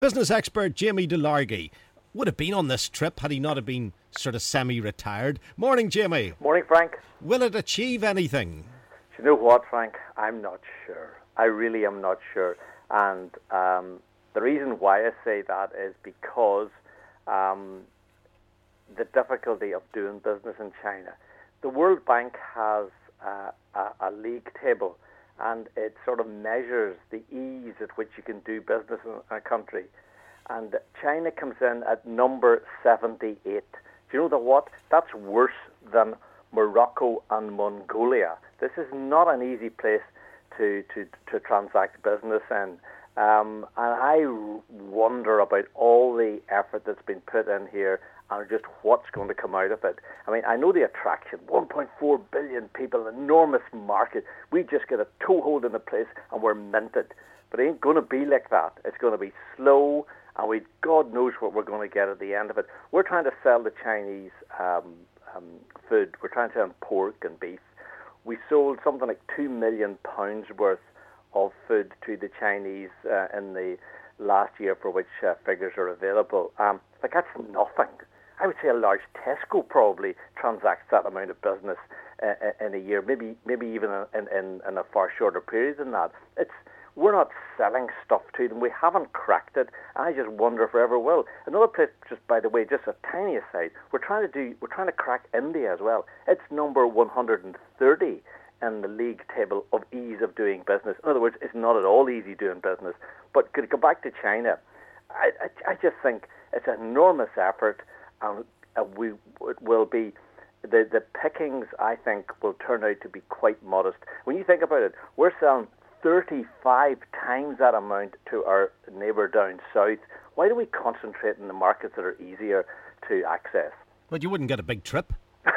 Business expert Jamie DeLargy would have been on this trip had he not have been sort of semi-retired. Morning, Jamie. Morning, Frank. Will it achieve anything? Do you know what, Frank? I'm not sure. I really am not sure. And the reason why I say that is because the difficulty of doing business in China. The World Bank has a league table, and it sort of measures the ease at which you can do business in a country. And China comes in at number 78. Do you know what? That's worse than Morocco and Mongolia. This is not an easy place to transact business in. And I wonder about all the effort that's been put in here and just what's going to come out of it. I mean, I know the attraction, 1.4 billion people, enormous market. We just get a toehold in the place and we're minted. But it ain't going to be like that. It's going to be slow, and God knows what we're going to get at the end of it. We're trying to sell the Chinese food. We're trying to sell pork and beef. We sold something like £2 million worth of food to the Chinese in the last year, for which figures are available. That's nothing. I would say a large Tesco probably transacts that amount of business in a year, maybe even in a far shorter period than that. We're not selling stuff to them. We haven't cracked it. I just wonder if we ever will. Another place, just by the way, just a tiny aside, we're trying to crack India as well. It's number 130 in the league table of ease of doing business. In other words, it's not at all easy doing business. But to go back to China, I just think it's an enormous effort, and it will be the pickings, I think, will turn out to be quite modest. When you think about it, we're selling 35 times that amount to our neighbour down south. Why do we concentrate in the markets that are easier to access? Well, you wouldn't get a big trip.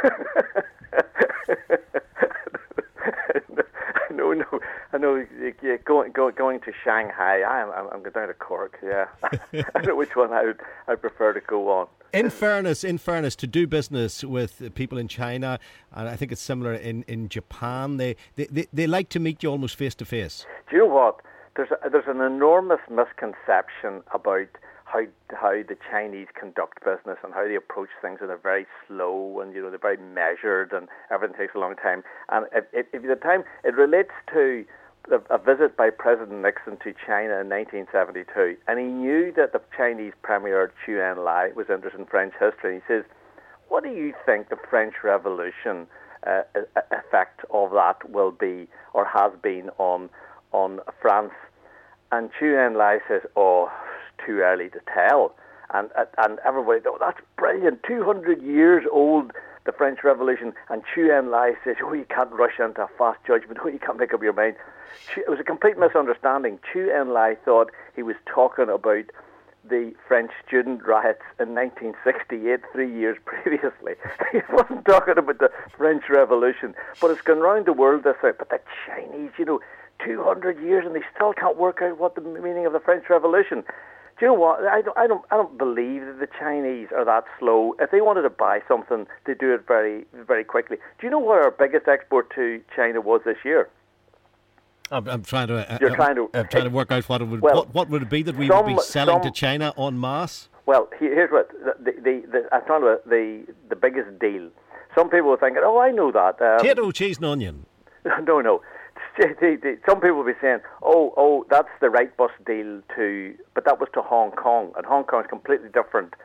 I know. Yeah, going to Shanghai. I'm going down to Cork. Yeah, I know which one I'd prefer to go on. In fairness, to do business with people in China, and I think it's similar in Japan, they like to meet you almost face to face. Do you know what? There's an enormous misconception about how the Chinese conduct business and how they approach things, and they're very slow, and they're very measured, and everything takes a long time. And if the time it relates to a visit by President Nixon to China in 1972, and he knew that the Chinese Premier Chu Enlai was interested in French history. He says, "What do you think the French Revolution effect of that will be or has been on France?" And Chu Enlai says, "Oh, it's too early to tell." And everybody, "Oh, that's brilliant! 200 years old, the French Revolution." And Chu Enlai says, "Oh, you can't rush into a fast judgment. Oh, you can't make up your mind." It was a complete misunderstanding. Chu Enlai thought he was talking about the French student riots in 1968, 3 years previously. He wasn't talking about the French Revolution. But it's gone round the world this way. But the Chinese, 200 years, and they still can't work out what the meaning of the French Revolution. Do you know what? I don't believe that the Chinese are that slow. If they wanted to buy something, they do it very, very quickly. Do you know what our biggest export to China was this year? I'm trying to work out what it would. What would it be that we would be selling to China en masse? Well, here's what I'm talking about the biggest deal. Some people are thinking, "Oh, I know that." Potato, cheese, and onion. No. Some people will be saying, "Oh, that's the right bus deal to," but that was to Hong Kong, and Hong Kong is completely different.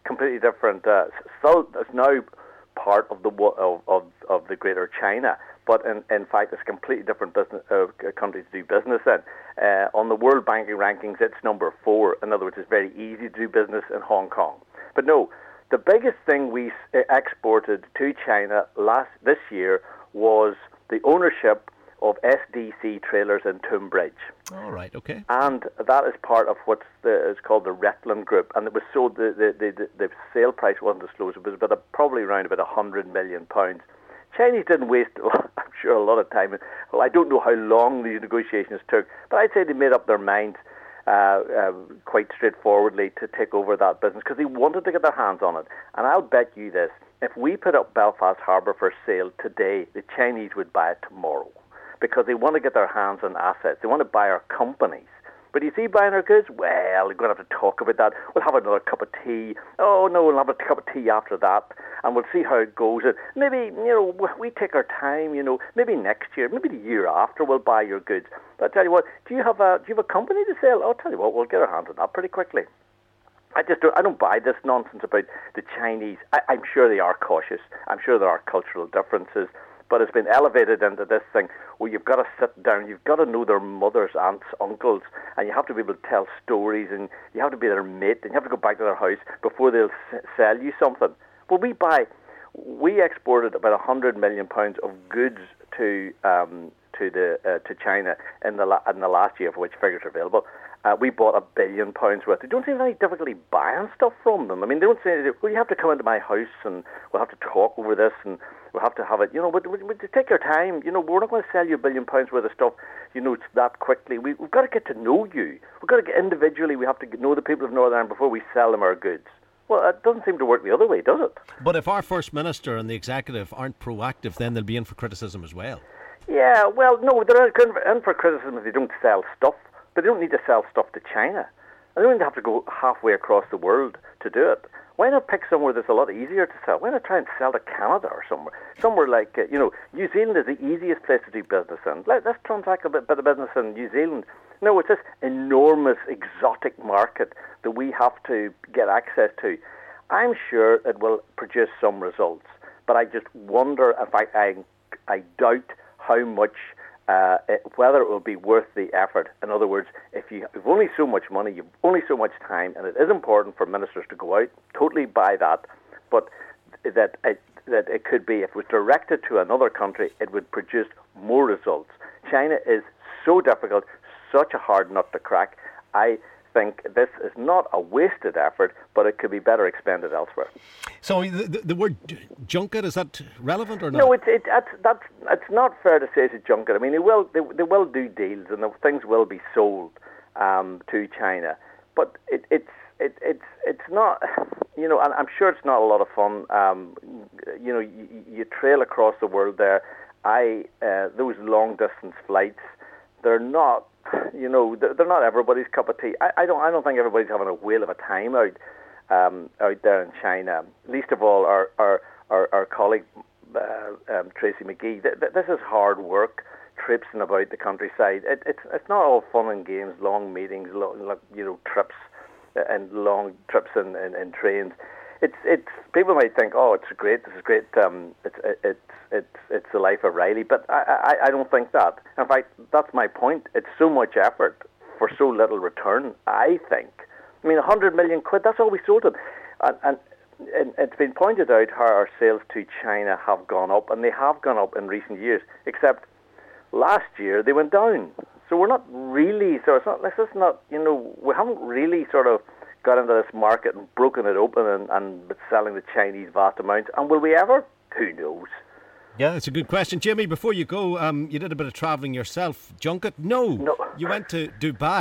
Still, it's now part of the Greater China, but in fact, it's a completely different business country to do business in. On the World Banking rankings, it's number 4. In other words, it's very easy to do business in Hong Kong. But no, the biggest thing we exported to China this year was the ownership of SDC trailers in Toombridge. All right, okay. And that is part of what is called the Retland Group. And it was sold, the sale price wasn't disclosed, it was probably around about £100 million. Chinese didn't waste, I'm sure, a lot of time. Well, I don't know how long these negotiations took, but I'd say they made up their minds quite straightforwardly to take over that business because they wanted to get their hands on it. And I'll bet you this, if we put up Belfast Harbour for sale today, the Chinese would buy it tomorrow because they want to get their hands on assets. They want to buy our companies. But you see, buying our goods, well, we're going to have to talk about that. We'll have another cup of tea. Oh, no, we'll have a cup of tea after that. And we'll see how it goes. And maybe, we take our time, maybe next year, maybe the year after we'll buy your goods. But I tell you what, do you have a company to sell? I'll tell you what, we'll get our hands on that pretty quickly. I don't buy this nonsense about the Chinese. I'm sure they are cautious. I'm sure there are cultural differences. But it's been elevated into this thing where you've got to sit down, you've got to know their mothers, aunts, uncles, and you have to be able to tell stories, and you have to be their mate, and you have to go back to their house before they'll sell you something. Well, we exported about £100 million of goods to China in the last year, for which figures are available. We bought £1 billion worth. They don't seem any difficulty buying stuff from them. I mean, they don't say, well, you have to come into my house and we'll have to talk over this and we'll have to have it. But take your time. We're not going to sell you £1 billion worth of stuff, it's that quickly. We've got to get to know you. We've got to get individually. We have to know the people of Northern Ireland before we sell them our goods. Well, it doesn't seem to work the other way, does it? But if our First Minister and the Executive aren't proactive, then they'll be in for criticism as well. Yeah, well, no, they're in for criticism if they don't sell stuff. But they don't need to sell stuff to China. They don't have to go halfway across the world to do it. Why not pick somewhere that's a lot easier to sell? Why not try and sell to Canada or somewhere? Somewhere like, New Zealand is the easiest place to do business in. Let's transact a bit of business in New Zealand. No, it's this enormous exotic market that we have to get access to. I'm sure it will produce some results, but I just wonder, in fact, I doubt how much, whether it will be worth the effort. In other words, if you've only so much money, you've only so much time, and it is important for ministers to go out, totally buy that, but that it could be, if it was directed to another country, it would produce more results. China is so difficult, such a hard nut to crack. I think this is not a wasted effort, but it could be better expended elsewhere. So the word junket, is that relevant or not? No, it's not fair to say it's a junket. I mean, they will do deals and things will be sold to China, but it's not. And I'm sure it's not a lot of fun. You trail across the world there. Those long distance flights, they're not. They're not everybody's cup of tea. I don't think everybody's having a whale of a time out there in China. Least of all, our colleague Tracy McGee. This is hard work, traipsing about the countryside. It's not all fun and games, long meetings, trips and long trips in trains. It's people might think, oh, this is great. It's the life of Riley, but I don't think that. In fact, that's my point. It's so much effort for so little return, I think. I mean, £100 million, that's all we sold it. And it's been pointed out how our sales to China have gone up, and they have gone up in recent years, except last year they went down. So we're not really, we haven't really sort of got into this market and broken it open and selling the Chinese vast amounts. And will we ever? Who knows? Yeah, that's a good question. Jimmy, before you go, you did a bit of travelling yourself. Junket? No. You went to Dubai.